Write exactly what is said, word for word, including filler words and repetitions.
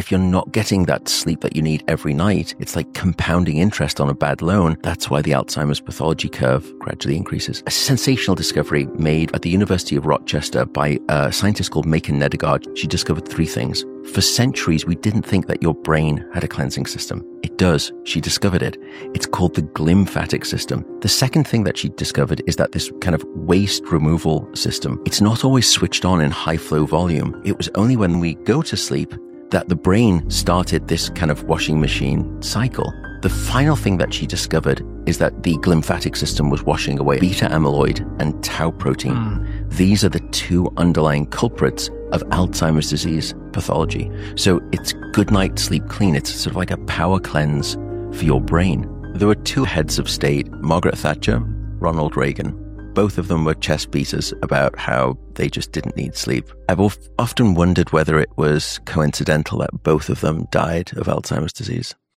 if you're not getting that sleep that you need every night, it's like compounding interest on a bad loan. That's why the Alzheimer's pathology curve gradually increases. A sensational discovery made at the University of Rochester by a scientist called Macon Nedergaard. She discovered three things. For centuries, we didn't think that your brain had a cleansing system. It does. She discovered it. It's called the glymphatic system. The second thing that she discovered is that this kind of waste removal system, it's not always switched on in high flow volume. It was only when we go to sleep that the brain started this kind of washing machine cycle. The final thing that she discovered is that the glymphatic system was washing away beta amyloid and tau protein. Mm. These are the two underlying culprits of Alzheimer's disease pathology. So it's good night, sleep clean. It's sort of like a power cleanse for your brain. There were two heads of state, Margaret Thatcher, Ronald Reagan. Both of them were chest beaters about how they just didn't need sleep. I've often wondered whether it was coincidental that both of them died of Alzheimer's disease.